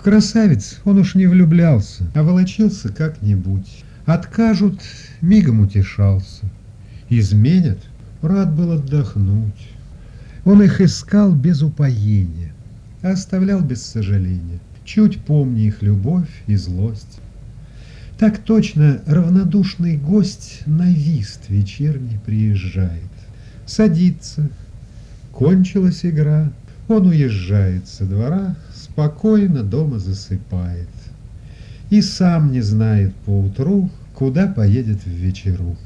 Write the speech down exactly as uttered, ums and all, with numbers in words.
красавиц он уж не влюблялся, а волочился как-нибудь. Откажут, мигом утешался. Изменят, рад был отдохнуть. Он их искал без упоения, а оставлял без сожаления, чуть помня их любовь и злость. Так точно равнодушный гость на вист вечерний приезжает. Садится, кончилась игра, он уезжает со двора, спокойно дома засыпает. И сам не знает поутру, куда поедет в вечеру.